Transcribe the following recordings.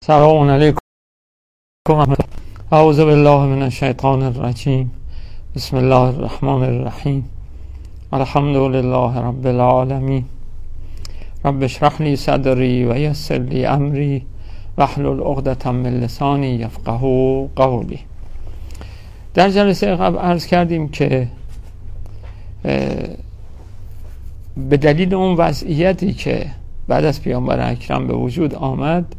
سلام علیکم. اعوذ بالله من الشیطان الرجیم. بسم الله الرحمن الرحیم. الحمد لله رب العالمین. رب اشرح لی صدری و یسر لی امری واحلل عقدة من لسانی یفقهوا قولی. در جلسه قبل عرض کردیم که به دلیل اون وضعیتی که بعد از پیامبر اکرم به وجود آمد،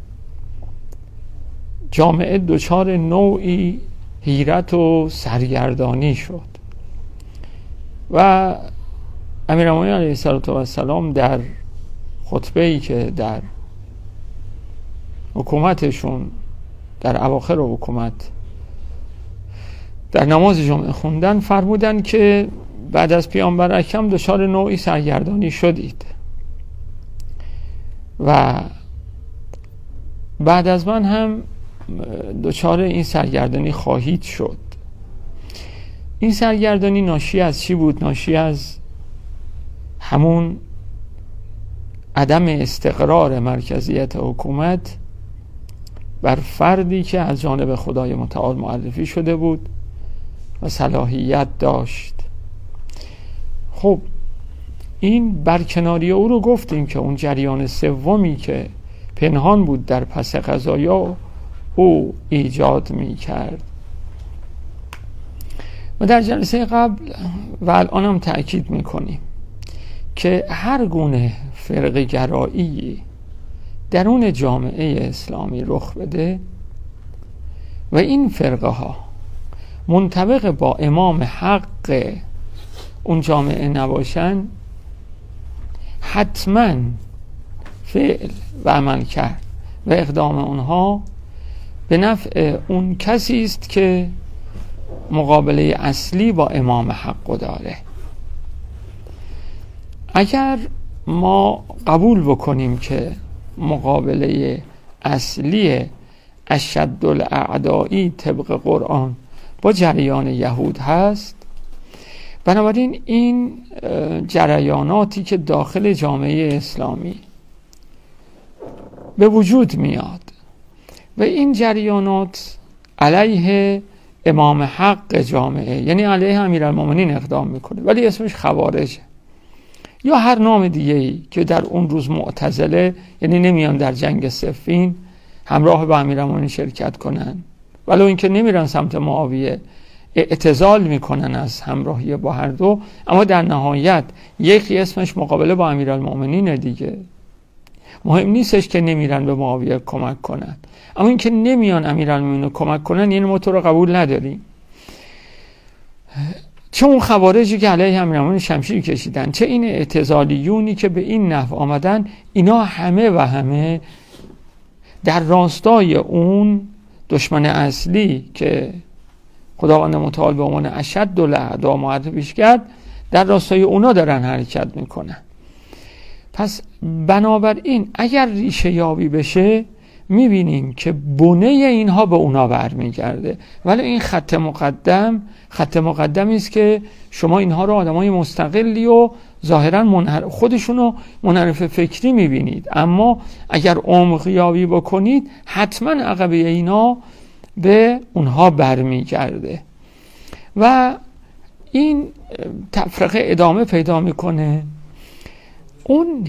جامعه دچار نوعی حیرت و سرگردانی شد و امیرالمومنین علیه السلام در خطبه‌ای که در حکومتشون در اواخر حکومت در نماز جمعه خوندن فرمودن که بعد از پیامبر اکرم دچار نوعی سرگردانی شدید و بعد از من هم دچار این سرگردانی خواهید شد. این سرگردانی ناشی از چی بود؟ ناشی از همون عدم استقرار مرکزیت حکومت بر فردی که از جانب خدای متعال معرفی شده بود و صلاحیت داشت. خب این برکناری او رو گفتیم که اون جریان سومی که پنهان بود در پس قضایا او ایجاد می کرد و در جلسه قبل و الان هم تأکید می کنیم که هر گونه فرقه گرایی درون جامعه اسلامی رخ بده و این فرقه ها منطبق با امام حق اون جامعه نباشن، حتما فعل و عمل کرد و اقدام اونها به نفع اون کسی است که مقابله اصلی با امام حق داره. اگر ما قبول بکنیم که مقابله اصلی اشد الاعدایی طبق قرآن با جریان یهود هست، بنابراین این جریاناتی که داخل جامعه اسلامی به وجود میاد و این جریانات علیه امام حق جامعه، یعنی علیه امیرالمومنین اقدام میکنه، ولی اسمش خوارجه یا هر نام دیگه‌ای که در اون روز معتزله، یعنی نمیان در جنگ صفین همراه با امیرالمومنین شرکت کنن، ولو اینکه نمیرن سمت معاویه، اعتزال میکنن از همراهی با هر دو، اما در نهایت یکی اسمش مقابله با امیرالمومنین دیگه. مهم نیستش که نمیرن به معاویه کمک کنن، اما اینکه نمیان امیرالمومنین رو کمک کنن یعنی ما تو رو قبول نداریم. چه اون خوارجی که علیه امیرالمومنین شمشیر کشیدن، چه این اعتزالیونی که به این نحو آمدن، اینا همه و همه در راستای اون دشمن اصلی که خداوند متعال به عنوان اشد الاعدا معرفیش کرد، در راستای اونا دارن حرکت میکنن. پس بنابراین اگر ریشه یابی بشه میبینیم که بنه اینها به اونا برمیگرده، ولی این خط مقدمی است که شما اینها رو آدمای مستقلی و ظاهرا خودشونو منحرف فکری میبینید، اما اگر عمق یابی بکنید حتما عقبه اینا به اونها برمیگرده و این تفرقه ادامه پیدا میکنه. اون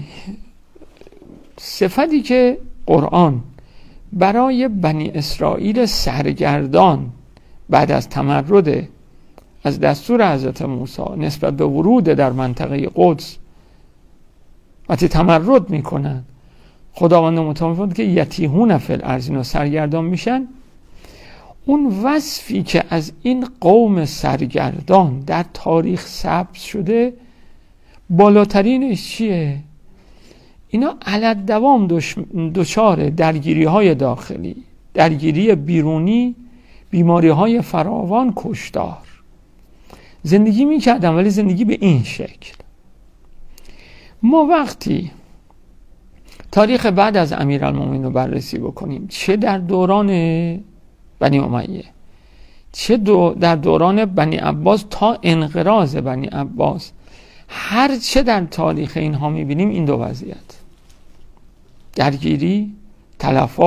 صفتی که قرآن برای بنی اسرائیل سرگردان بعد از تمرد از دستور حضرت موسی نسبت به ورود در منطقه قدس وقتی تمرد میکنن، خداوند متعال که یتیهون فی الارض، اینا سرگردان میشن، اون وصفی که از این قوم سرگردان در تاریخ ثبت شده بالاترینش چیه؟ اینا علت دوام دچار درگیری های داخلی، درگیری بیرونی، بیماری های فراوان، کشتار زندگی میکردن، ولی زندگی به این شکل. ما وقتی تاریخ بعد از امیرالمومنین رو بررسی بکنیم، چه در دوران بنی امیه، چه در دوران بنی عباس تا انقراض بنی عباس، هر چه در تاریخ اینها میبینیم این دو وضعیت، درگیری، تلفات،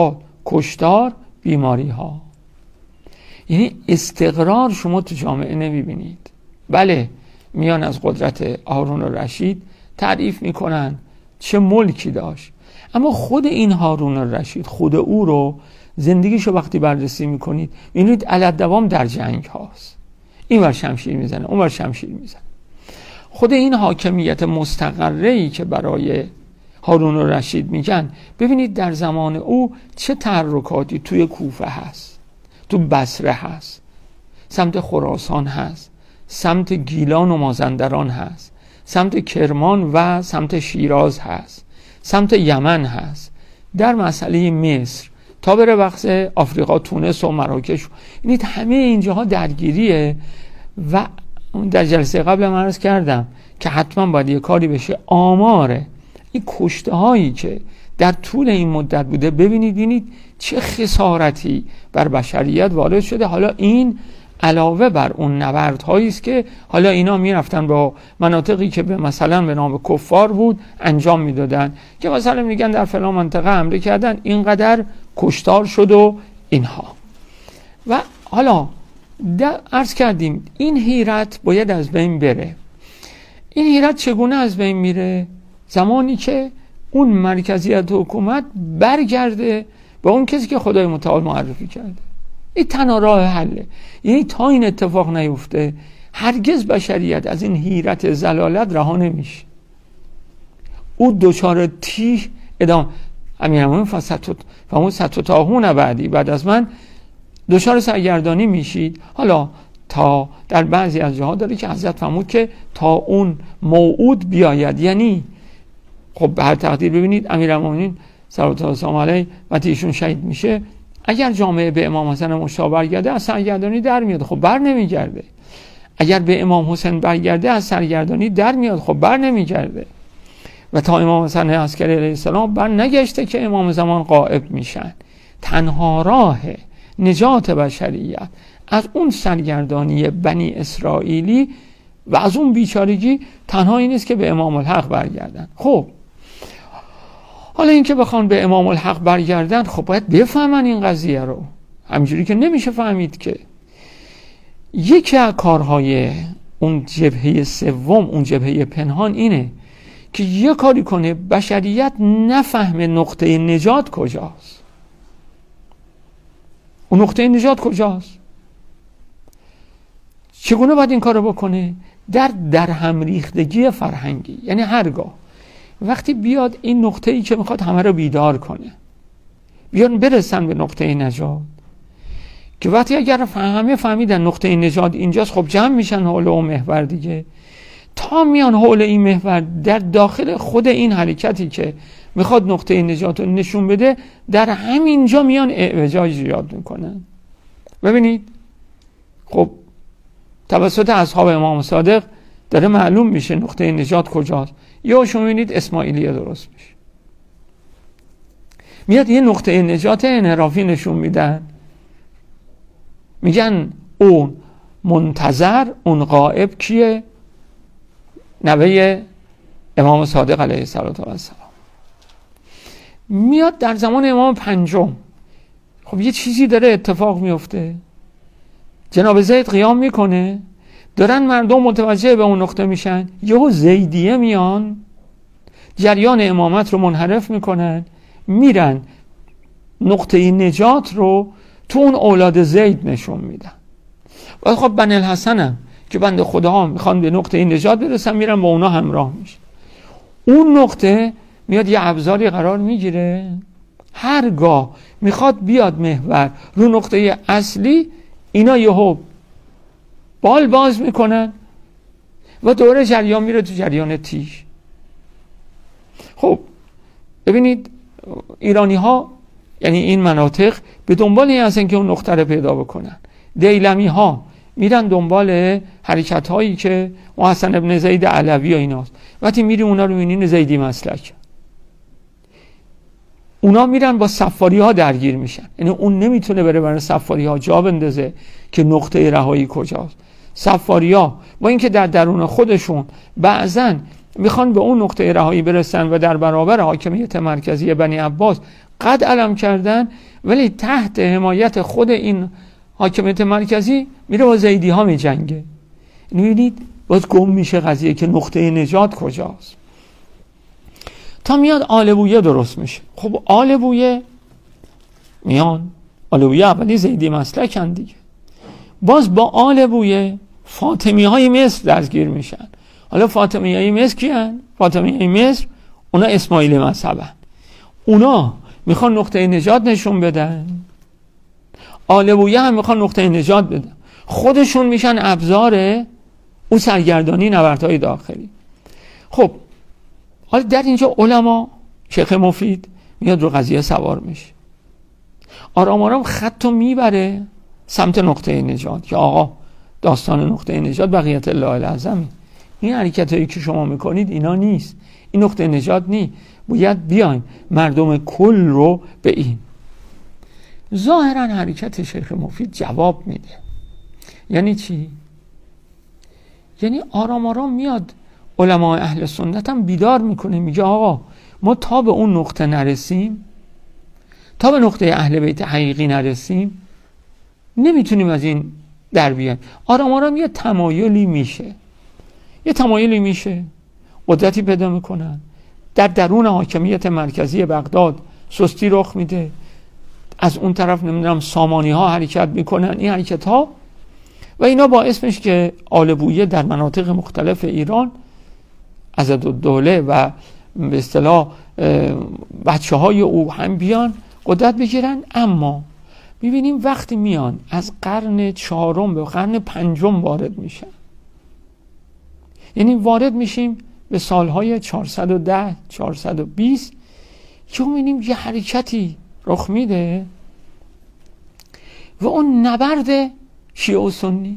کشتار، بیماری ها. یعنی استقرار شما تو جامعه نمیبینید. بله میان از قدرت هارون الرشید تعریف میکنن چه ملکی داشت، اما خود این هارون الرشید، خود او رو، زندگیشو وقتی بررسی میکنید میبینید علالدوام در جنگ هاست. این ور شمشیر میزنه، اون ور شمشیر میزنه. خود این حاکمیت مستقره‌ای که برای هارون الرشید میگن، ببینید در زمان او چه تحرکاتی توی کوفه هست، تو بصره هست، سمت خراسان هست، سمت گیلان و مازندران هست، سمت کرمان و سمت شیراز هست، سمت یمن هست، در مسئله مصر تا بره وقت آفریقا، تونس و مراکش. یعنی همه اینجاها درگیریه. و در جلسه قبل من عرض کردم که حتما باید یه کاری بشه. آماره این کشته هایی که در طول این مدت بوده، ببینید چه خسارتی بر بشریت وارد شده. حالا این علاوه بر اون نبردهایی است که حالا اینا میرفتن با مناطقی که مثلا به نام کفار بود انجام میدادن، که مثلا میگن در فلان منطقه حمله کردن، اینقدر کشتار شد و اینها. و حالا عرض کردیم این حیرت باید از بین بره. این حیرت چگونه از بین میره؟ زمانی که اون مرکزیت حکومت برگرده به اون کسی که خدای متعال معرفی کرده. این تنها راه حله. یعنی تا این اتفاق نیفته هرگز بشریت از این حیرت زلالت رها نمیشه. او دوچار تیه ادامه امیرالمومنین فمون ستطاغون بعدی، بعد از من دوچار سرگردانی میشید. حالا تا در بعضی از جاها داره که حضرت فرمود که تا اون موعود بیاید. یعنی خب به هر تقدیر ببینید امیرالمومنین صلوات الله علیه وقتی ایشون شهید میشه، اگر جامعه به امام حسن مشتاق برگرده از سرگردانی در میاد، خب بر نمیگرده. اگر به امام حسین برگرده از سرگردانی در میاد، خب بر نمیگرده. و تا امام حسن عسکری علیه السلام بر نگشته که امام زمان غائب میشن. تنها راه نجات بشریت از اون سرگردانی بنی اسرائیلی و از اون بیچارگی تنها این است که به امام الحق برگردن. خب حالا این که بخوان به امام الحق برگردن، خب باید بفهمن این قضیه رو. همینجوری که نمیشه فهمید که. یکی از کارهای اون جبهه سوم، اون جبهه پنهان، اینه که یه کاری کنه بشریت نفهمه نقطه نجات کجاست. اون نقطه نجات کجاست؟ چگونه باید این کارو بکنه؟ در هم ریختگی فرهنگی. یعنی هرگاه وقتی بیاد این نقطه‌ای که میخواد همه رو بیدار کنه، بیان برسن به نقطه نجات، که وقتی اگر همه فهمیدن نقطه نجات اینجاست، خب جمع میشن حول اون محور دیگه. تا میان حول این محور، در داخل خود این حرکتی که میخواد نقطه نجات رو نشون بده، در همینجا میان اعوجاج ایجاد میکنن. ببینید خب توسط اصحاب امام صادق داره معلوم میشه نقطه نجات کجاست. یا شما میبینید اسماعیلیه درست میشه، میاد یه نقطه نجات انحرافی نشون میدن، میگن اون منتظر، اون غائب کیه؟ نوه امام صادق علیه السلام. میاد در زمان امام پنجم. خب یه چیزی داره اتفاق میفته، جناب زید قیام میکنه، دارن مردم متوجه به اون نقطه میشن، یهو زیدیه میان جریان امامت رو منحرف میکنن، میرن نقطه نجات رو تو اون اولاد زید نشون میدن. و خب بنی الحسن هم که بنده خدا میخوان به نقطه نجات برسن، میرن با اونا همراه میشن. اون نقطه میاد یه ابزاری قرار میگیره، هرگاه میخواد بیاد محور رو نقطه اصلی، اینا یهو بال باز میکنن و دوره جریان میره تو جریان تیش. خب ببینید ایرانی ها، یعنی این مناطق، به دنبال این هستن که اون نقطه رو پیدا بکنن. دیلمی ها میرن دنبال حرکت هایی که حسن ابن زید علوی و ایناست. وقتی میری اونا رو میبینین زیدی مسلک، اونا میرن با صفاری ها درگیر میشن. یعنی اون نمیتونه بره برای صفاری ها جا بندازه که نقطه رهایی کجاست. صفاری ها با اینکه در درون خودشون بعضن میخوان به اون نقطه رهایی برسن و در برابر حاکمیت مرکزی بنی عباس قد علم کردن، ولی تحت حمایت خود این حاکمیت مرکزی میره با زیدی ها میجنگه. میبینید باز گم میشه قضیه که نقطه نجات کجاست. تا میاد آل بویه درست میشه. خب آل بویه میان، آل بویه اولی زیدی مسلکن دیگه، باز با آل بویه فاطمی های مصر درگیر میشن. حالا فاطمی های مصر کیان؟ فاطمی های مصر اونا اسماعیلی مذهبن، اونا میخوان نقطه نجات نشون بدن، آل بویه هم میخوان نقطه نجات بدن، خودشون میشن ابزار اون سرگردانی نبردهای داخلی. خب حالا در اینجا علما، شیخ مفید میاد رو قضیه سوار میشه، آرام آرام خطو میبره سمت نقطه نجات که آقا داستان نقطه نجات بقیت الله العظمی، این حرکت هایی که شما میکنید اینا نیست، این نقطه نجات نیست، باید بیایم مردم کل رو به این. ظاهرا حرکت شیخ مفید جواب میده. یعنی چی؟ یعنی آرام آرام میاد علماء اهل سنت هم بیدار میکنه، میگه آقا ما تا به اون نقطه نرسیم، تا به نقطه اهل بیت حقیقی نرسیم، نمیتونیم از این در بیایم. آرام آرام یه تمایلی میشه، قدرتی پیدا میکنن، در درون حاکمیت مرکزی بغداد سستی رخ میده، از اون طرف نمیدونم سامانی ها حرکت میکنن، این حرکت ها و اینا باعث میشه که آل بویه در مناطق مختلف ایران عضدالدوله و به اصطلاح بچه های او هم بیان قدرت بگیرن. اما میبینیم وقتی میان از قرن 4 به قرن 5 وارد میشن، یعنی وارد میشیم به سالهای 410 420 که میبینیم یه حرکتی رخ میده و اون نبرد شیعه و سنی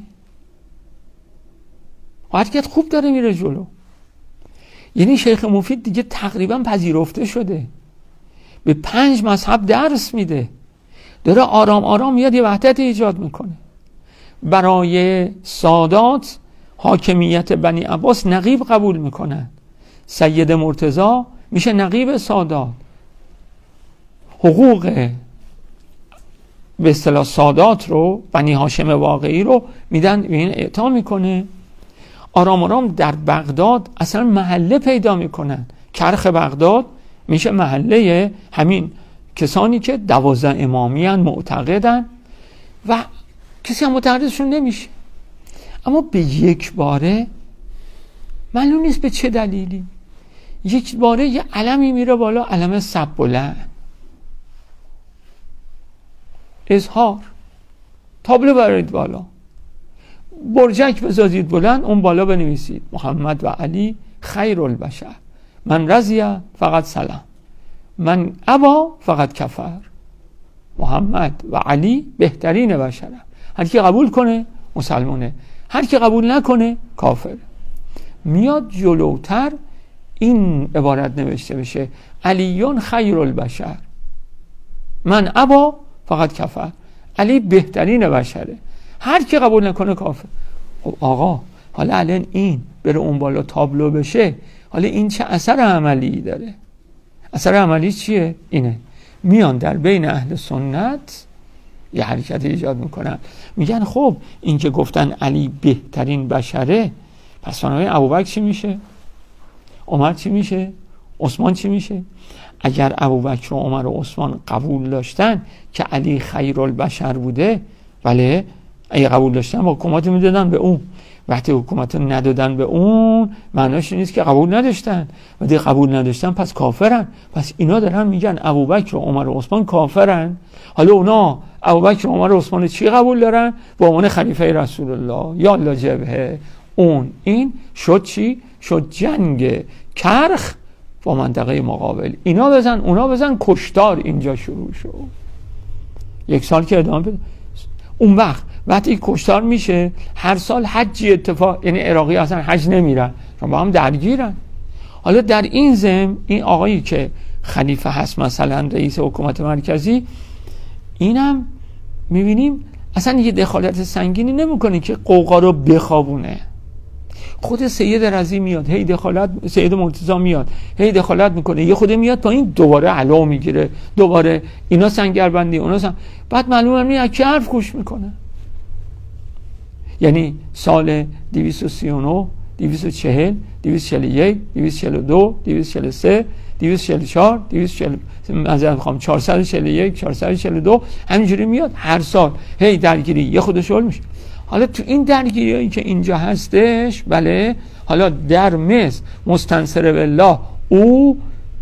حرکت خوب داره میره جلو. یعنی شیخ مفید دیگه تقریبا پذیرفته شده، به 5 مذهب درس میده، داره آرام آرام میاد یه وحدت ایجاد میکنه. برای سادات حاکمیت بنی عباس نقیب قبول میکنن، سید مرتضی میشه نقیب سادات، حقوق به اصطلاح سادات رو بنی هاشم واقعی رو میدن، این اعطا میکنه. آرام آرام در بغداد اصلا محله پیدا میکنن، کرخ بغداد میشه محله همین کسانی که 12 امامی هن، معتقدن و کسی هم معتقدشون نمیشه. اما به یک باره معلوم نیست به چه دلیلی یک باره یه علمی میره بالا، علم سب و لعن، اظهار، تابلو برید بالا، برجک بزازید بلند، اون بالا بنویسید محمد و علی خیر البشر، من رضی فقط سلام، من ابا فقط کفر، محمد و علی بهترین بشر، هر کی قبول کنه مسلمانه، هر کی قبول نکنه کافر. میاد جلوتر این عبارت نوشته بشه علیون خیر البشر، من ابا فقط کفر، علی بهترین بشره، هر کی قبول نکنه کافر. خب آقا حالا الان این بره اون بالا تابلو بشه، حالا این چه اثر عملی داره؟ اثر عملی چیه؟ اینه میان در بین اهل سنت یه حرکت ایجاد میکنن، میگن خب این که گفتن علی بهترین بشره، پس فنای ابوبکر چی میشه؟ عمر چی میشه؟ عثمان چی میشه؟ اگر ابوبکر و عمر و عثمان قبول داشتن که علی خیرالبشر بوده، ولی اگه قبول داشتن با حکومت میدادن به اون، وقتی حکومت ندادن به اون معناش نیست که قبول نداشتن، وقتی قبول نداشتن پس کافرن. پس اینا دارن میگن ابوبکر و عمر و عثمان کافرن. حالا اونا ابوبکر و عمر و عثمان چی قبول دارن؟ به عنوان خلیفه رسول الله یا الله جبهه. اون این شد چی؟ شد جنگ کرخ با منطقه مقابل، اینا بزن اونا بزن، کشتار اینجا شروع شد. 1 سال که ادامه بده. اون وقتی کشتار میشه هر سال حجی اتفاق، یعنی عراقی اصلا حج نمیرن چون با هم درگیرن. حالا در این ضمن این آقایی که خلیفه هست، مثلا رئیس حکومت مرکزی، اینم میبینیم اصلا یه دخالت سنگینی نمیکنه که قوقا رو بخوابونه. خود سید رضی میاد هی دخالت، سید مرتضی میاد هی دخالت میکنه، یه خود میاد پایین دوباره علا میگیره، دوباره اینا سنگربندی اونا بعد معلومه میاد که حرف گوش میکنه. یعنی سال 239 240 241 242 243 244 441 442 همینجوری میاد هر سال هی درگیری یه خودش حل میشه. حالا تو این درگیریایی که اینجا هستش، بله، حالا در مصر مستنصر بالله او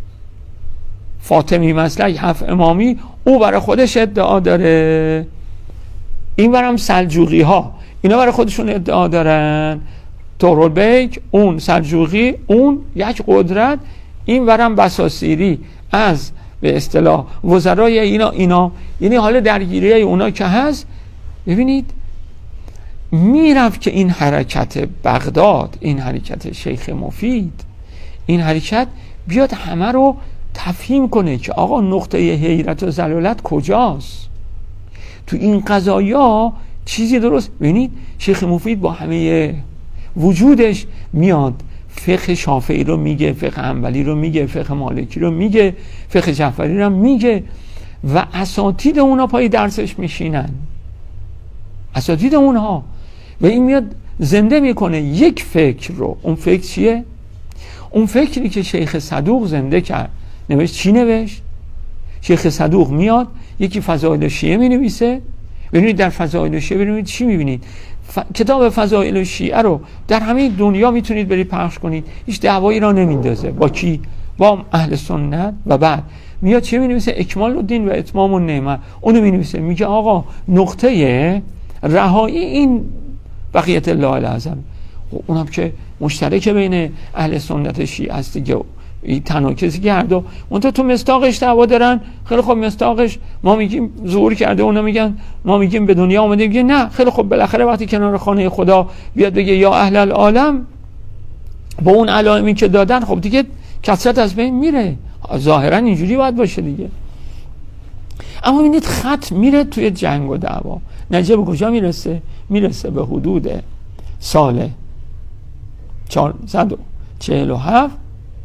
فاطمی مسلک 7 امامی او برای خودش ادعا داره، این برام سلجوقی ها اینا برای خودشون ادعا دارن، طغرالبیک اون سلجوقی اون یک قدرت، این برام بساصیری از به اصطلاح وزرای اینا یعنی حالا درگیری اونا که هست. ببینید میرفت که این حرکت بغداد، این حرکت شیخ مفید، این حرکت بیاد همه رو تفهیم کنه که آقا نقطه حیرت و ضلالت کجاست تو این قضایا، چیزی درست. ببینید شیخ مفید با همه وجودش میاد فقه شافعی رو میگه، فقه حنبلی رو میگه، فقه مالکی رو میگه، فقه جعفری رو میگه و اساتید اونا پای درسش میشینن، اساتید اونها، و این میاد زنده میکنه یک فکر رو. اون فکر چیه؟ اون فکری که شیخ صدوق زنده کرد. نوشت چی نوشت؟ شیخ صدوق میاد یکی فضائل شیعه مینویسه. ببینید در فضائل شیعه ببینید چی میبینید. کتاب فضائل شیعه رو در همه دنیا میتونید برید پخش کنید، هیچ دعوایی را نمیندازه. با کی؟ با اهل سنت. و بعد میاد چی مینویسه؟ اکمال الدین و اتمام النعمه. اونو مینویسه، میگه آقا نقطه رهایی این بقیت الله الاعظم. اونم که مشترک بین اهل سنت شیعه است دیگه، این تناکسی کرده. اونتا تو مصداقش دعوا دارن. خیلی خب مصداقش ما میگیم ظهور کرده، اونا میگن ما میگیم به دنیا اومده. میگه نه، خیلی خب بالاخره وقتی کنار خانه خدا بیاد بگه یا اهل العالم با اون علائمی که دادن، خب دیگه کثرت از بین میره. ظاهرا اینجوری باید باشه دیگه. اما ببینید خط میره توی جنگ و دعوا. نجیب به کجا میرسه؟ میرسه به حدود سال 447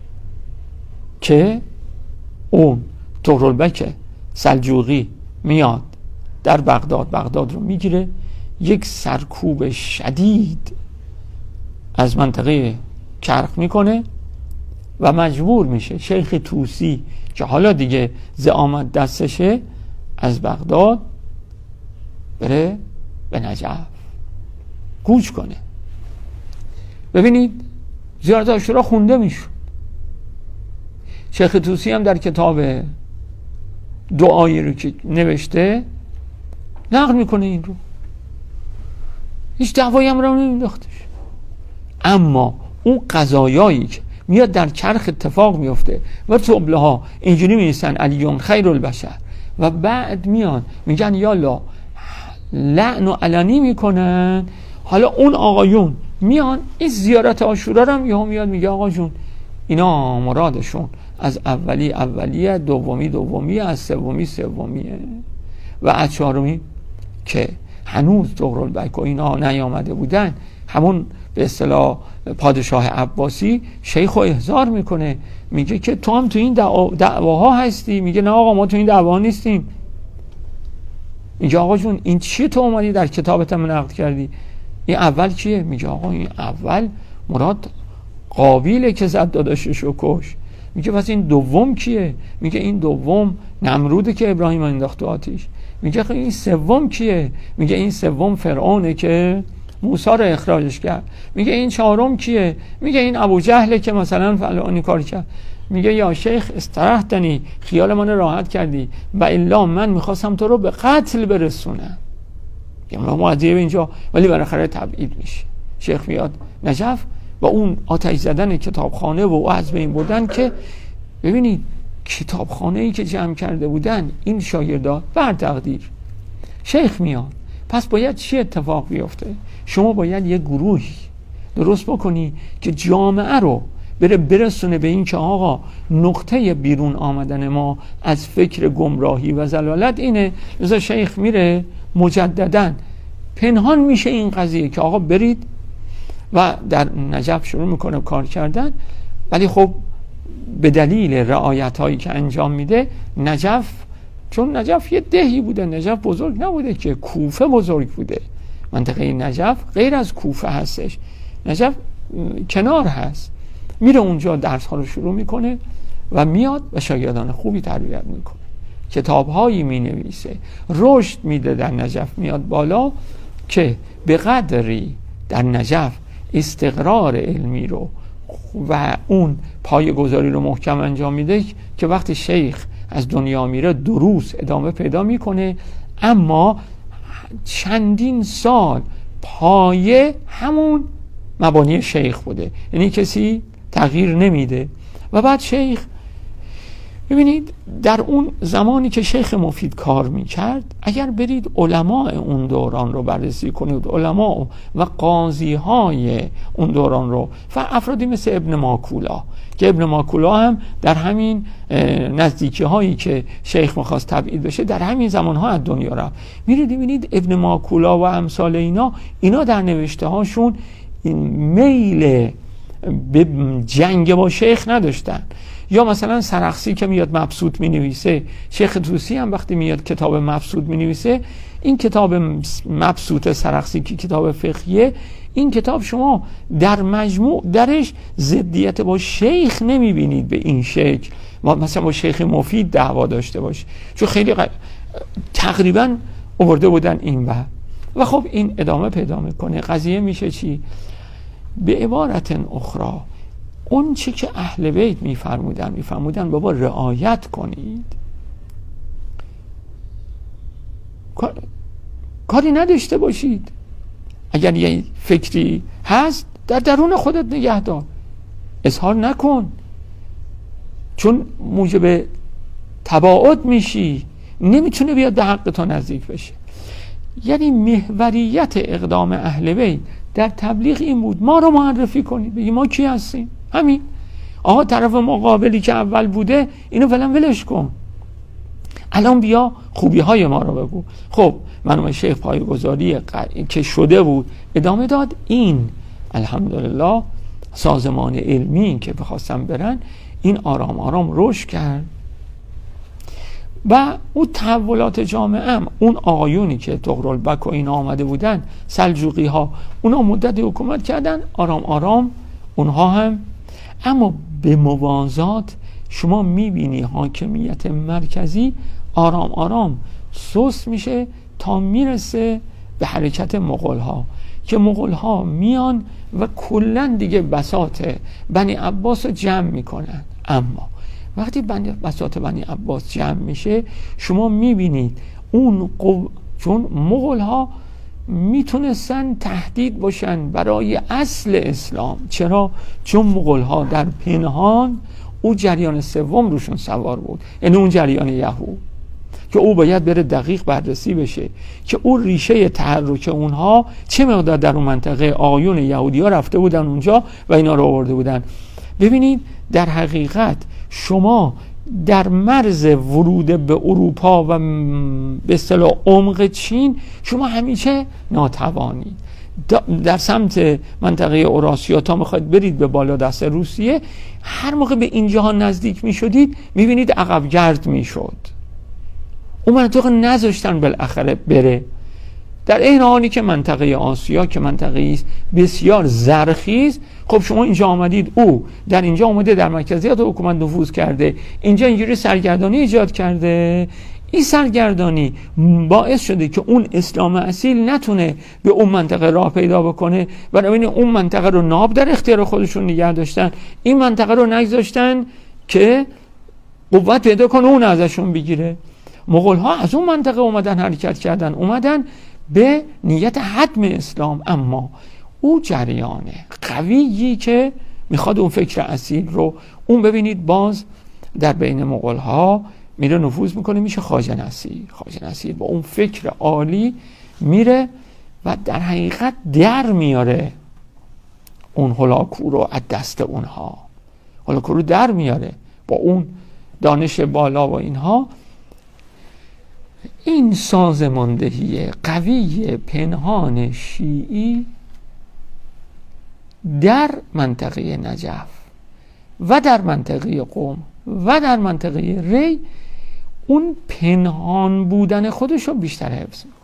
که اون طغرالبک سلجوقی میاد در بغداد رو میگیره، یک سرکوب شدید از منطقه کرخ میکنه و مجبور میشه شیخ طوسی که حالا دیگه زعامت دستشه از بغداد بره به نجف کوچ کنه. ببینید زیارت عاشورا خونده میشد. شیخ طوسی هم در کتاب دعایی رو که نوشته نقل میکنه این رو، هیچ دعوایی هم رو نمیداختش. اما اون قضایایی که میاد در کرخ اتفاق میفته و طبله ها اینجوری میرسن علیون خیر البشر و بعد میان میگن یالا لعن و علنی میکنن. حالا اون آقایون میان این زیارت عاشورا رو هم میاد میگه آقا جون اینا مرادشون از اولیه، دومی، از سومیه و از چهارمی که هنوز طغرالبک و اینا نیامده بودن، همون به اصطلاح پادشاه عباسی شیخ رو احضار میکنه، میگه که تو هم تو این دعواها هستی. میگه نه آقا ما تو این دعواها نیستیم. میگه آقا جون این چیه تو اومدی در کتابت هم نقد کردی؟ این اول کیه؟ میگه آقا این اول مراد قابیله که زد داداشش رو کش. میگه پس این دوم کیه؟ میگه این دوم نمروده که ابراهیم انداخت تو آتیش. میگه این سوم کیه؟ میگه این سوم فرعونه که موسی رو اخراجش کرد. میگه این چهارم کیه؟ میگه این ابو جهله که مثلا فلانی کار کرد. میگه یا شیخ استرحتنی، خیال من راحت کردی، و الا من میخواستم تو رو به قتل برسونم. میگه معذیه به اینجا، ولی بالاخره تبعید میشه. شیخ میاد نجف و اون آتش زدن کتابخانه و از بین بردن که ببینید کتابخانه ای که جمع کرده بودن این شاگردان بر تقدیر. شیخ میاد، پس باید چی اتفاق بیفته؟ شما باید یه گروهی درست بکنی که جامعه رو برسونه به این که آقا نقطه بیرون آمدن ما از فکر گمراهی و ضلالت اینه. لذا شیخ میره مجدداً پنهان میشه این قضیه که آقا برید و در نجف شروع میکنه کار کردن. ولی خب به دلیل رعایت هایی که انجام میده نجف، چون نجف یه دهی بوده، نجف بزرگ نبوده که، کوفه بزرگ بوده. منطقه نجف غیر از کوفه هستش، نجف کنار هست. میره اونجا درس ها رو شروع میکنه و میاد و شاگردان خوبی تربیت میکنه، کتاب هایی مینویسه، رشد میده در نجف، میاد بالا که به قدری در نجف استقرار علمی رو و اون پایه‌گذاری رو محکم انجام میده که وقتی شیخ از دنیا میره دروس ادامه پیدا میکنه، اما چندین سال پایه همون مبانی شیخ بوده، یعنی کسی تغییر نمیده. و بعد شیخ، ببینید در اون زمانی که شیخ مفید کار میکرد، اگر برید علماء اون دوران رو بررسی کنید، علماء و قاضی های اون دوران رو، و افرادی مثل ابن ماکولا، که ابن ماکولا هم در همین نزدیکی هایی که شیخ میخواست تبعید بشه در همین زمان ها از دنیا رفت. میرید ابن ماکولا و امثال اینا در نوشته هاشون میل به جنگ با شیخ نداشتن. یا مثلا سرخسی که میاد مبسوط می نویسه، شیخ طوسی هم وقتی میاد کتاب مبسوط می نویسه، این کتاب مبسوط سرخسی که کتاب فقهیه، این کتاب شما در مجموع درش ضدیت با شیخ نمی بینید به این شکل، مثلا با شیخ مفید دعوا داشته باشه، چون خیلی تقریبا آورده بودن این و خب این ادامه پیدا میکنه. قضیه میشه چی؟ به عبارت اخرى اون چی که اهل بیت میفرمودن بابا رعایت کنید، کاری نداشته باشید. اگر یه فکری هست در درون خودت نگه دار، اظهار نکن، چون موجب تباعد میشی، نمیتونه بیاد به حق تو نزدیک بشه. یعنی محوریت اقدام اهل بیت در تبلیغ این بود ما رو معرفی کنید، بگی ما کی هستیم، همین. آها طرف مقابلی که اول بوده اینو فعلا ولش کن، الان بیا خوبی های ما رو بگو. خب مرحوم شیخ پایه‌گذاری که شده بود ادامه داد. این الحمدلله سازمان علمی که بخواستم برن، این آرام آرام رشد کرد و اون تحولات جامعه هم، اون آقایونی که طغرالبک و اینا آمده بودن، سلجوقی ها، اونا مدت حکومت کردن، آرام آرام اونها هم. اما به موازات شما میبینی حاکمیت مرکزی آرام آرام سست میشه تا میرسه به حرکت مغول ها، که مغول ها میان و کلن دیگه بساط بنی عباس رو جمع میکنن. اما وقتی بساط بنی عباس جمع میشه، شما میبینید اون چون مغول ها میتونستن تهدید باشن برای اصل اسلام. چرا؟ چون مغول ها در پنهان او جریان سوم روشون سوار بود، یعنی اون جریان یهود که او باید بره دقیق بررسی بشه که اون ریشه تحرک اونها چه مقدار در اون منطقه آیون یهودی ها رفته بودن اونجا و اینا رو آورده بودن. ببینید در حقیقت شما در مرز ورود به اروپا و به اصطلاح عمق چین شما همیشه ناتوانید. در سمت منطقه اوراسیا تا میخواید برید به بالا دست روسیه، هر موقع به اینجاها نزدیک میشدید میبینید عقب گرد میشد، اون منطقه نذاشتن بالاخره بره. در این حالی که منطقه آسیا که منطقه است بسیار زرخیز، خب شما اینجا آمدید، او در اینجا آمده در مرکزیت حکومت نفوذ کرده، اینجا اینجوری سرگردانی ایجاد کرده. این سرگردانی باعث شده که اون اسلام اصیل نتونه به اون منطقه راه پیدا بکنه، بنابراین اون منطقه رو ناب در اختیار خودشون نگه داشتن، این منطقه رو نگذاشتن که قوت پیدا کنه اون ازشون بگیره. مغول ها از اون منطقه اومدن حرکت کردن، اومدن به نیت حتم اسلام، اما او جریانه قویی که میخواد اون فکر اصیل رو، اون ببینید باز در بین مغول ها میره نفوذ میکنه، میشه خواجه نصیر با اون فکر عالی میره و در حقیقت در میاره اون هولاکو رو از دست اونها، هولاکو رو در میاره با اون دانش بالا و اینها. این سازماندهی قوی پنهان شیعی در منطقه نجف و در منطقه قم و در منطقه ری اون پنهان بودن خودش رو بیشتر حفظ میکنه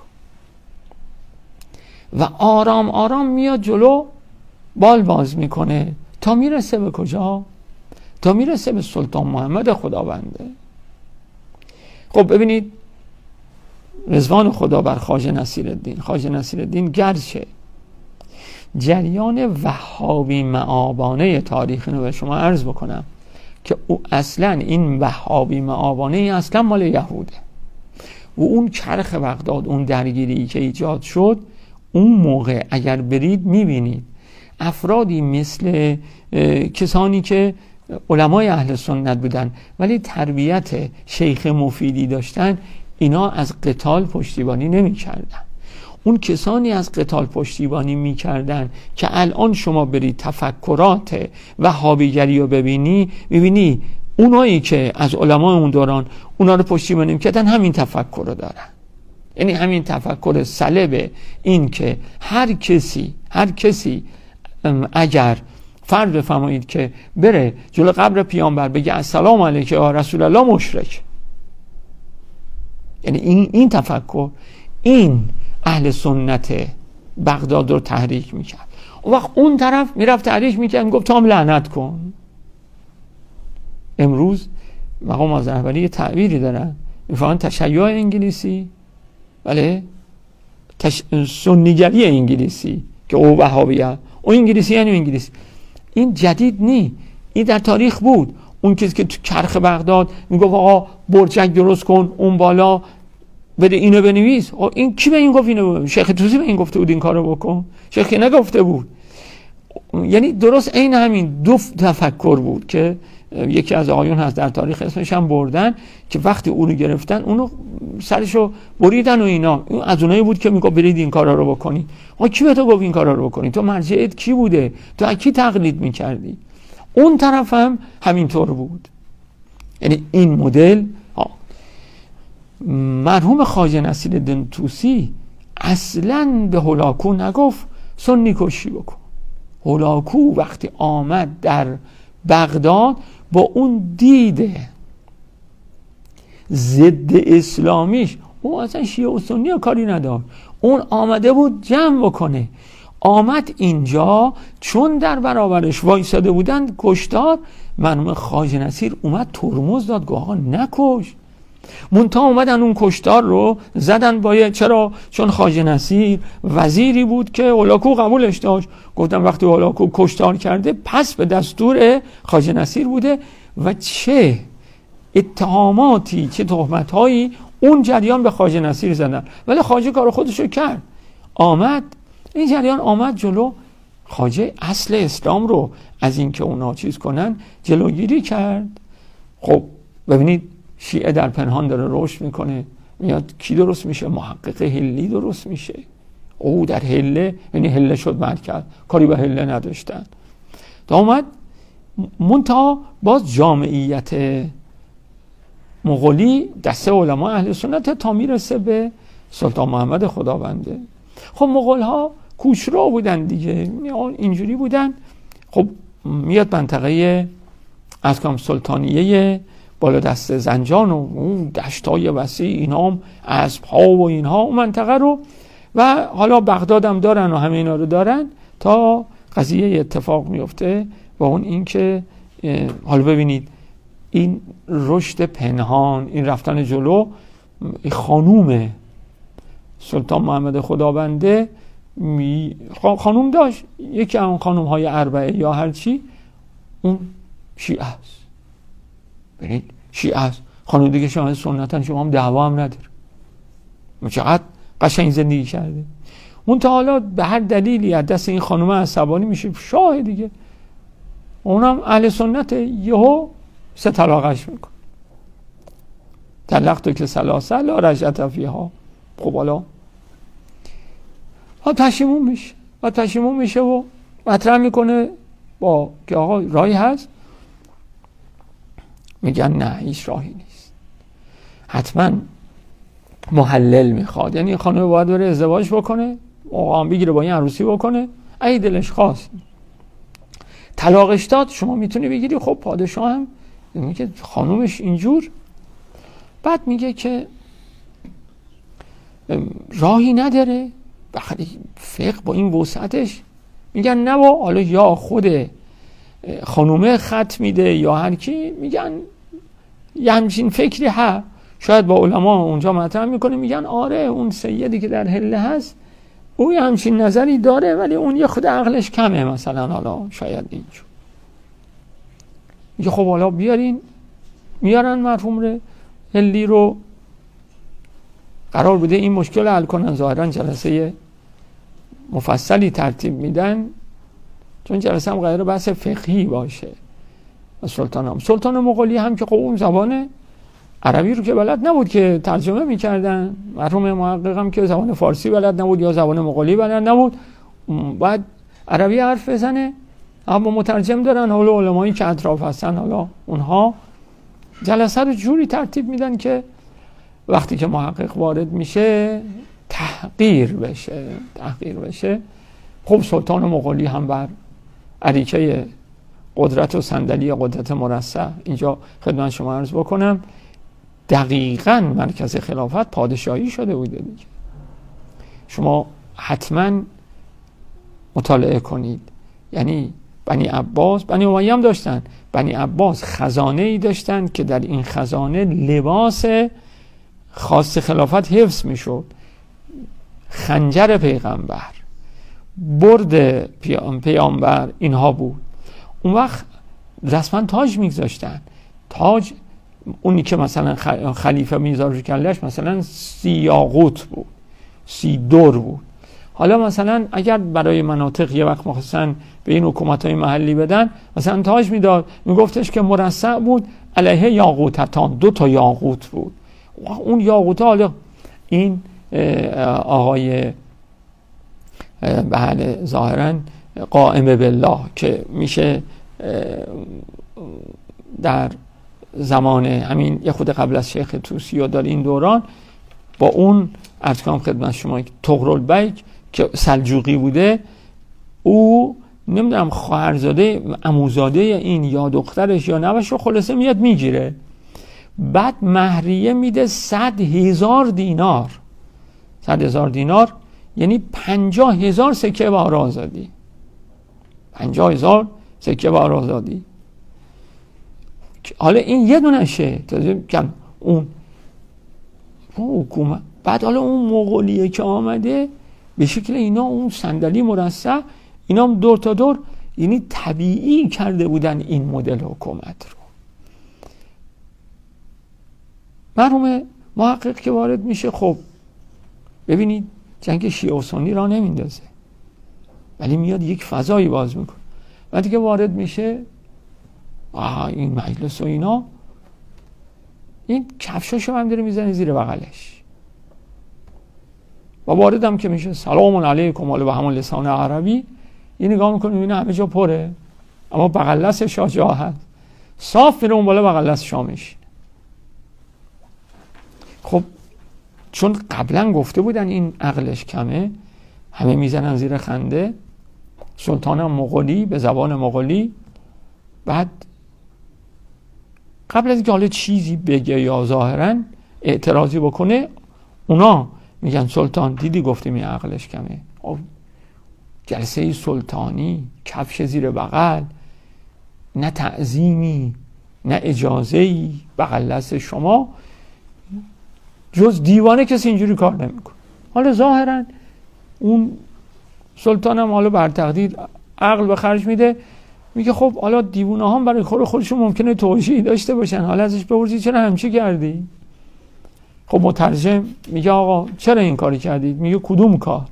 و آرام آرام میاد جلو، بال باز میکنه تا میرسه به کجا؟ تا میرسه به سلطان محمد خداونده. خب ببینید، رضوان خدا بر خواجه نصیرالدین. خواجه نصیرالدین گرچه جریان وهابی معابانه تاریخ رو به شما عرض بکنم که او اصلا این وهابی معابانه اصلا مال یهوده و اون چرخ بغداد، اون درگیری که ایجاد شد اون موقع اگر برید میبینید افرادی مثل کسانی که علمای اهل سنت بودن ولی تربیت شیخ مفیدی داشتن، اینا از قتال پشتیبانی نمی کردن. اون کسانی از قتال پشتیبانی می کردن که الان شما برید تفکرات وهابیگری رو ببینی اونایی که از علمای اون دوران اونا رو پشتیبانی می کردن همین تفکر رو دارن. یعنی همین تفکر سلب این که هر کسی اگر فرض بفرمایید که بره جلو قبر پیامبر بگه السلام علیک یا رسول الله، مشرک. یعنی این تفکر این اهل سنت بغداد رو تحریک میکرد. اون وقت اون طرف میرفت تحریک میکرد، میگفت تو هم لعنت کن. امروز مقام آذربایجانی یه تعبیری دارن، میفهمن تشیع انگلیسی، بله، سنیگری انگلیسی که او وهابیه، اون انگلیسی یعنی انگلیسی. این جدید نی، این در تاریخ بود. اون کسی که تو چرخ بغداد میگفت آقا برجک درست کن، اون بالا بده اینو بنویس، این کی به این گفت اینو؟ شیخ توسی به این گفته بود این کارو بکن؟ شیخ نگفته بود. یعنی درست عین همین دو تفکر بود که یکی از آقایون هست در تاریخ اسمش هم بردن که وقتی اونو گرفتن اونو سرشو بریدن و اینا. اون از اونایی بود که میگه برید این کارا رو بکنی. کی به تو گفت این کارا رو بکنی؟ تو مرجعت کی بوده؟ تو از کی تقلید میکردی؟ اون طرف هم همینطور بود. یعنی این مدل مرحوم خواجه نصیرالدین طوسی اصلاً به هولاکو نگفت سنی کشی بکن. هولاکو وقتی آمد در بغداد با اون دیده ضد اسلامیش، اون اصلا شیعه و سنی ها کاری نداشت، اون آمده بود جمع بکنه. آمد اینجا چون در برابرش وایساده بودن کشتار، مرحوم خواجه نصیر اومد ترمز داد، گفت آقا نکش. منتها اومدن اون کشتار رو زدن با چرا؟ چون خواجه نصیر وزیری بود که هولاکو قبولش داشت. گفتم وقتی هولاکو کشتار کرده پس به دستور خواجه نصیر بوده و چه اتهاماتی چه تهمت‌هایی اون جریان به خواجه نصیر زدن، ولی خواجه کار خودشو کرد. آمد این جریان آمد جلو، خواجه اصل اسلام رو از این که اونا چیز کنن جلوگیری کرد. خب ببینید شیعه در پنهان داره رشد میکنه، میاد کی درست میشه؟ محقق هلی درست میشه. او در هله، یعنی هله شد مرکز، کاری به هله نداشتن. تا اومد منتها باز جامعیت مغولی دسته علما اهل سنت تا میرسه به سلطان محمد خداونده. خب مغول ها کوچرو بودن دیگه، اینجوری بودن. خب میاد منطقه ازکام سلطانیه بالا دست زنجان و اون دشتای وسیع، اینا هم اسب‌ها و اینها اون منطقه رو، و حالا بغداد هم دارن و همه اینا رو دارن تا قضیه اتفاق میفته. و اون این که حالا ببینید این رشد پنهان، این رفتن جلو. خانوم سلطان محمد خداونده خانوم داشت، یکی از خانوم های اربعه یا هرچی، اون شیعه است. ببینید شیعه است، خانوم دیگه شما سنتن، شما هم دعوا هم نداره. چقدر قشنگ زندگی کرده. منتها حالا به هر دلیلی از دست این خانوم عصبانی میشه، شاه دیگه، اونم اهل سنت، یهو سه طلاقش میکن. طلقتو که ثلاثه لا رجعت فیها. خب حالا پشیمون میشه و مطرح میکنه با که آقا راهی هست. میگن نه هیچ راهی نیست، حتما محلل میخواد. یعنی خانم باید بره ازدواج بکنه، آقا هم بگیره با این عروسی بکنه، ای دلش خواست طلاقش داد، شما میتونی بگیری خب پادشاه هم میگه خانومش اینجور. بعد میگه که راهی نداره. بخاطر فقه با این وسعتش میگن نه با، حالا یا خود خانومه خط میده یا هر کی، میگن یه همچین فکری ها، شاید با علما اونجا مطرح میکنه، میگن آره اون سیدی که در حله هست او یه همچین نظری داره ولی اون یه خود عقلش کمه مثلا، حالا شاید اینجور. میگه خب حالا بیارین، میارن مرحوم حلی رو، قرار بوده این مشکل حل کنن، ظاهرا جلسه مفصلی ترتیب میدن چون جلسه هم قراره بحث فقهی باشه. سلطان مغولی هم که خب اون زبان عربی رو که بلد نبود که ترجمه میکردن، مرحوم محقق هم که زبان فارسی بلد نبود یا زبان مغولی بلد نبود، بعد عربی حرف بزنه، اما مترجم دارن. حالا علمایی که اطراف هستن، حالا اونها جلسه رو جوری ترتیب میدن که وقتی که محقق وارد میشه تحقیر بشه. خب سلطان مغولی هم بر اریکه قدرت و صندلی قدرت مرصع، اینجا خدمت شما عرض بکنم دقیقاً مرکز خلافت پادشاهی شده بوده دیگه. شما حتما مطالعه کنید. یعنی بنی عباس، بنی امیه هم داشتن، بنی عباس خزانه‌ای داشتن که در این خزانه لباس خاص خلافت حفظ میشد، خنجر پیغمبر، برد پیامبر اینها بود. اون وقت رسما تاج میگذاشتن. تاج اونی که مثلا خلیفه میذاره کلش مثلا 30 یاقوت بود، 30 در بود. حالا مثلا اگر برای مناطق یه وقت مخصوصا به این حکومت‌های محلی بدن، مثلا تاج میداد، میگفتش که مرصع بود علیه یاقوتتان، 2 یاقوت بود. اون یاقوت حالا این آقای بله ظاهرا قائم بالله که میشه در زمان همین یه خود قبل از شیخ طوسی و در این دوران با اون عرض کنم خدمت شما طغرالبیک که سلجوقی بوده، او نمیدونم خواهرزاده عموزاده این یا دخترش یا نوش رو خلاصه میاد میگیره، بعد مهریه میده 100,000 دینار. 100,000 دینار یعنی 50,000 سکه بار آزادی. 50,000 سکه بار آزادی. حالا این یه دونشه، اون حکومت. بعد حالا اون مغولیه که آمده به شکل اینا، اون صندلی مرصع، اینا هم دور تا دور، یعنی طبیعی کرده بودن این مدل حکومت رو. مرحوم محقق که وارد میشه، خب ببینید جنگ شیعه و سنی را نمیندازه ولی میاد یک فضایی باز میکنه. وقتی که وارد میشه این مجلس و اینا، این کفشاشو هم داره میزنه زیر بغلش و واردم که میشه سلام علیکم و همون لسان عربی، این نگاه میکنه میبینه همه جا پره اما بغل‌دستش جا هست، صاف میره اون بالا بغل‌دست شامش. خب چون قبلا گفته بودن این عقلش کمه، همه میزنن زیر خنده. سلطان مغولی به زبان مغولی، بعد قبل از اینکه حالا چیزی بگه یا ظاهرا اعتراضی بکنه، اونا میگن سلطان دیدی گفتیم این عقلش کمه. جلسه سلطانی، کفش زیر بغل، نه تعظیمی نه اجازه‌ای، بغل دست شما، جز دیوانه کسی اینجوری کار نمیکنه. حالا ظاهرا اون سلطان هم حالا بر تقدیر عقل به خرج میده، میگه خب حالا دیوانه هم برای خودشون ممکنه توجیهی داشته باشن، حالا ازش بپرسید چرا همچی کردی؟ خب مترجم میگه آقا چرا این کاری کردید؟ میگه کدوم کار؟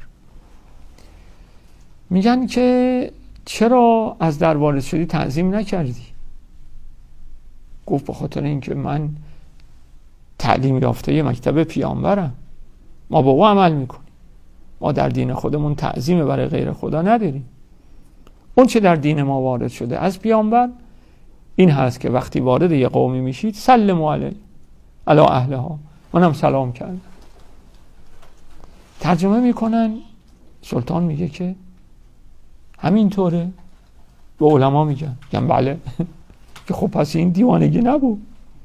میگن که چرا از در وارد شدی تعظیم نکردی؟ گفت به خاطر اینکه من تعلیم یافته یه مکتب پیامبرم، ما با او عمل میکنیم، ما در دین خودمون تعظیم برای غیر خدا نداریم. اون چه در دین ما وارد شده از پیامبر این هست که وقتی وارد یه قومی میشید سلموا علی اهلها، منم سلام کردم. ترجمه میکنن، سلطان میگه که همینطوره، به علما میگن بله که خب پس این دیوانگی نبود.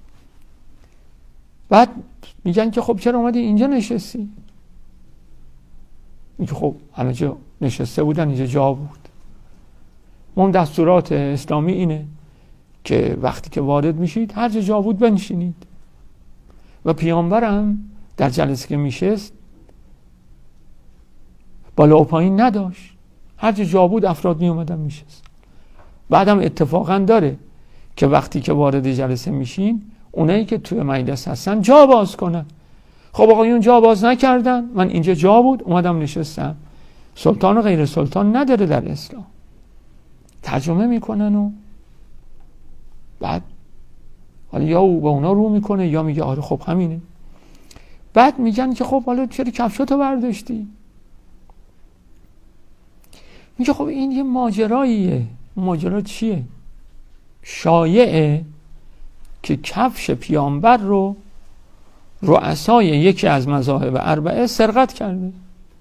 بعد میگن که خب چرا اومدی اینجا نشستی؟ میگه خب همه جا نشسته بودن، اینجا جا بود. من دستورات اسلامی اینه که وقتی که وارد میشید هر جا بود بنشینید. و پیامبرم در جلسه که میشست بالا و پایین نداشت، هر جا بود افراد میومدن میشست. بعدم اتفاقا داره که وقتی که وارد جلسه میشین اونایی که توی مجلس هستن جا باز کنن. خب آقایون جا باز نکردن، من اینجا جا بود اومدم نشستم. سلطان و غیر سلطان نداره در اسلام. ترجمه میکنن و بعد حالا یا او به اونا رو میکنه یا میگه آره خب همینه. بعد میگن که خب حالا چرا کفشاتو برداشتی؟ میگه خب این یه ماجراییه. ماجرا چیه؟ شایعه که کفش پیامبر رو رؤسای یکی از مذاهب اربعه سرقت کرده.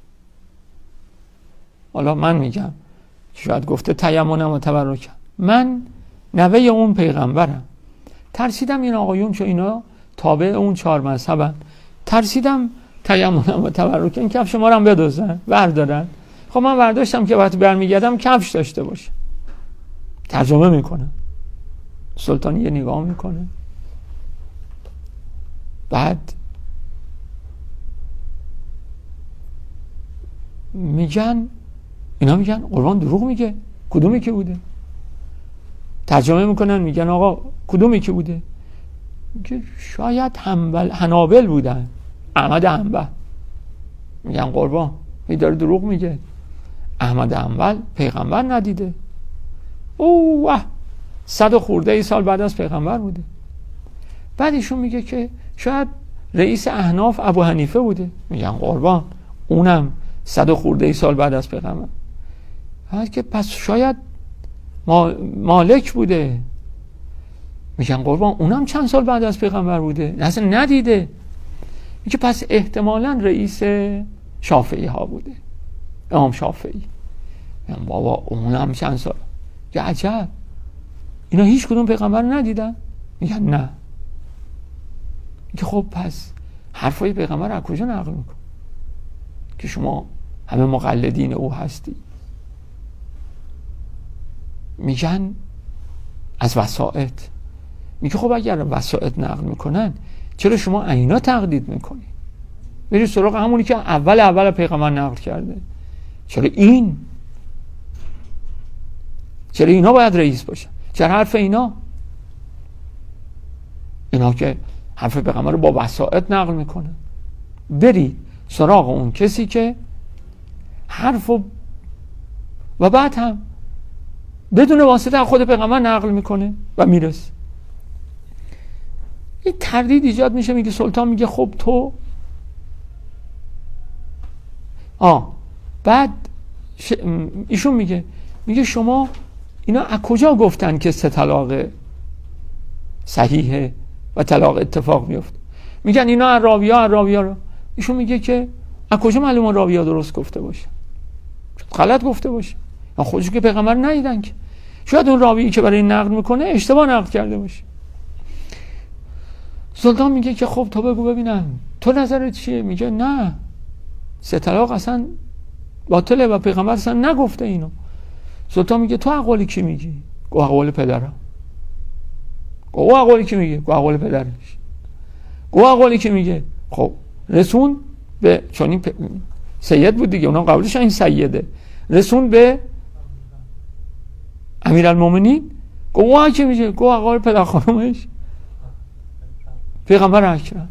حالا من میگم شاید گفته تیمنم و تبرکم، من نوه اون پیغمبرم، ترسیدم این آقایون چون اینا تابع اون 4 مذهبن، ترسیدم تیمنم و تبرکم کفش ما رو هم بدزدن بردارن. خب من برداشتم که وقتی برمیگردم کفش داشته باشه. ترجمه میکنه، سلطان یه نگاه میکنه، بعد میگن اینا میگن قربان دروغ میگه، کدومی که بوده؟ ترجمه میکنن میگن آقا کدومی که بوده؟ میگه شاید حنابل بودن، احمد حنبل. میگن قربان این داره دروغ میگه، احمد حنبل پیغمبر ندیده، اوه 100 و خورده سال بعد از پیغمبر بوده. بعد ایشون میگه که شاید رئیس احناف ابو حنیفه بوده. میگن قربان اونم 100 و خورده سال بعد از پیغمبر. بعد که پس شاید مالک بوده. میگن قربان اونم چند سال بعد از پیغمبر بوده، اصلا ندیده. میگه پس احتمالاً رئیس شافعی ها بوده، امام شافعی. میگن بابا اونم چند سال. یه عجب، اینا هیچ کدوم پیغمبر ندیدن؟ میگن نه. میگه خب پس حرفای پیغمبر از کجا نقل میکن که شما همه مقلدین او هستی؟ میگن از وسائط. میگه خب اگر وسائط نقل میکنن چرا شما عینا تقلید میکنی؟ بری سراغ همونی که اول پیغمبر نقل کرده. چرا اینا باید رئیس باشن؟ چرا حرف اینا که حرف پیغمبر رو با وسائط نقل میکنه؟ بری سراغ اون کسی که حرف و بعد هم بدون واسطه خود پیغمبر نقل میکنه و میرسه. این تردید ایجاد میشه. میگه سلطان میگه خب تو بعد ایشون میگه شما اینا از کجا گفتن که 3 طلاق صحیحه و طلاق اتفاق میفته؟ میگن اینا از راویا رو. ایشون میگه که از کجا معلومه راویا درست گفته باشه؟ غلط گفته باشه. خودش که پیغمبر ندیدن که. شاید اون راویی که برای نقل میکنه اشتباه نقل کرده باشه. سلطان میگه که خب تو بگو ببینم تو نظرت چیه؟ میگه نه 3 طلاق اصلا باطله و پیغمبر اصلا نگفته اینو. سلطان میگه تو اقوالی کی میگی؟ گو اقوال پدرم. گو اقوالی کی میگه؟ گو اقوال پدرش. گو اقوالی کی میگه؟ خب رسون به چون این سید بود دیگه، اونا قبلش این سیده، رسون به امیرالمومنین. گو کی میگه؟ گو اقوال پدر خانومش پیغمبر اکرم.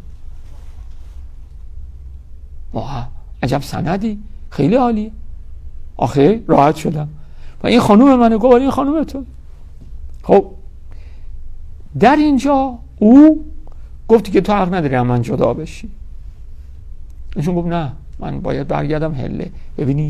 عجب سندی، خیلی عالیه. آخه راحت شدم و این خانوم منه. گفت این خانوم تو. خب در اینجا او گفتی که تو حق نداری من جدا بشی. ایشون گفت نه من باید برگردم حله. ببینید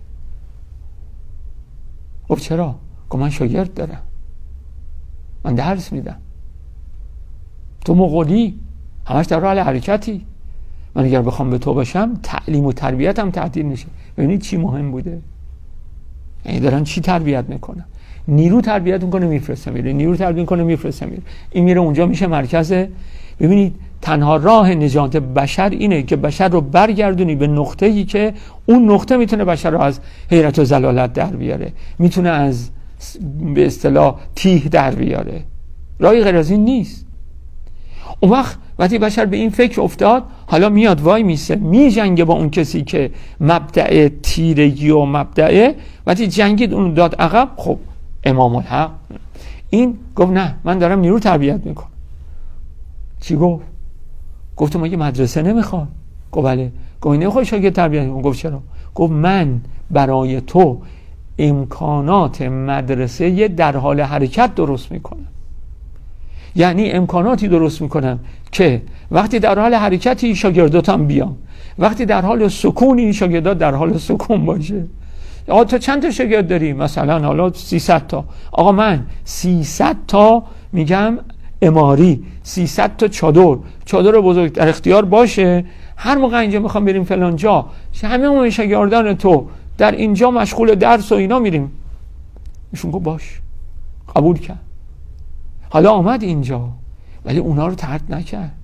گفت چرا؟ گفت من شاگرد دارم، من درس میدم، تو مغولی همش در حال حرکتی، من اگر بخوام به تو باشم تعلیم و تربیتم تعطیل میشه. ببینید چی مهم بوده، یعنی دارن چی تربیت میکنن. نیرو تربیت میکنه میفرسته میره، نیرو تربیت میکنه میفرسته میره، این میره اونجا میشه مرکز. ببینید تنها راه نجات بشر اینه که بشر رو برگردونی به نقطه‌ای که اون نقطه میتونه بشر رو از حیرت و ضلالت در بیاره، میتونه از به اصطلاح تیه در بیاره. راهی غیر از این نیست. اون وقتی بشر به این فکر افتاد، حالا میاد وای میسه میجنگه با اون کسی که مبدأ تیرگی و مبدأ، وقتی جنگید اون داد عقب. خب امام الحق این گفت نه من دارم نیرو تربیت میکنم. چی گفت؟ گفت مگه مدرسه نمیخواد؟ گفت بله. گفت نمیخوای شاگرد تربیت کنی؟ گفت چرا؟ گفت من برای تو امکانات مدرسه در حال حرکت درست میکنم. یعنی امکاناتی درست میکنم که وقتی در حال حرکتی شاگرداتم بیام، وقتی در حال سکونی شاگردات در حال سکون باشه. آقا تو چند تا شاگرد داری؟ مثلا حالا 300 تا. آقا من 300 تا میگم اماری، 300 تا چادر بزرگ در اختیار باشه، هر موقع اینجا میخوام بریم فلان جا، همه اون شاگردان تو در اینجا مشغول درس و اینا میریم. ایشون گفت باش، قبول کرد. حالا آمد اینجا ولی اونا رو طرد نکرد،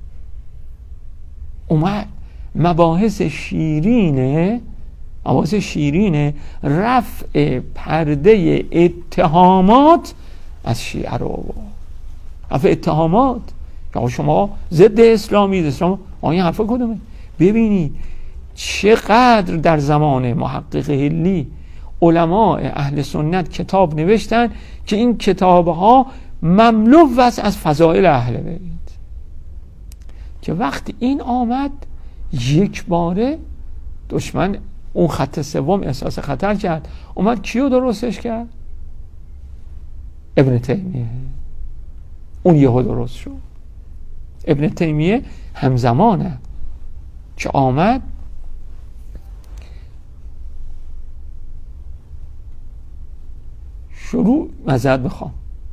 اومد مباحث شیرینه رفع پرده اتهامات از شیعه رو، رفع اتهامات که شما ضد اسلامید، اسلام این حرفا کدومه؟ ببینید چقدر در زمان محقق هلی علماء اهل سنت کتاب نوشتن که این کتابها مملو است از فضائل اهل بیت، که وقتی این آمد یک باره دشمن اون خط سوم احساس خطر کرد، اومد کیو درستش کرد؟ ابن تیمیه. اون یهو درست شد. ابن تیمیه همزمانه که آمد شروع مذهب بخوام،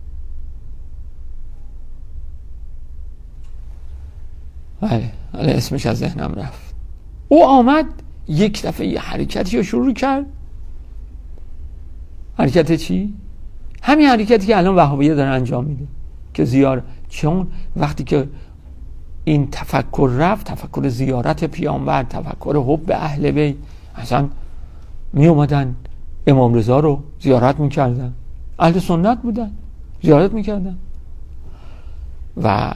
بله اسمش از ذهنم رفت. او آمد یک دفعه یه حرکتی رو شروع کرد. حرکت چی؟ همین حرکتی که الان وهابیه داره انجام میده که چون وقتی که این تفکر رفت، تفکر زیارت پیامبر، تفکر حب اهل بیت، اصلا می اومدن امام رضا رو زیارت میکردن، اهل سنت بودن زیارت میکردن و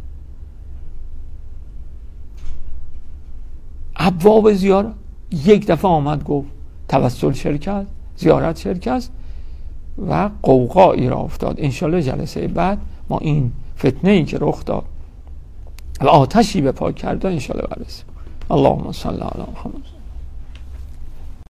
ابواب زیارت. یک دفعه آمد گفت توسل شرکت، زیارت شرکت و قوقایی را افتاد. انشالله جلسه بعد ما این فتنه‌ای که رخ داد و آتشی به پا کرد انشالله برسیم. اللهم صل علی محمد.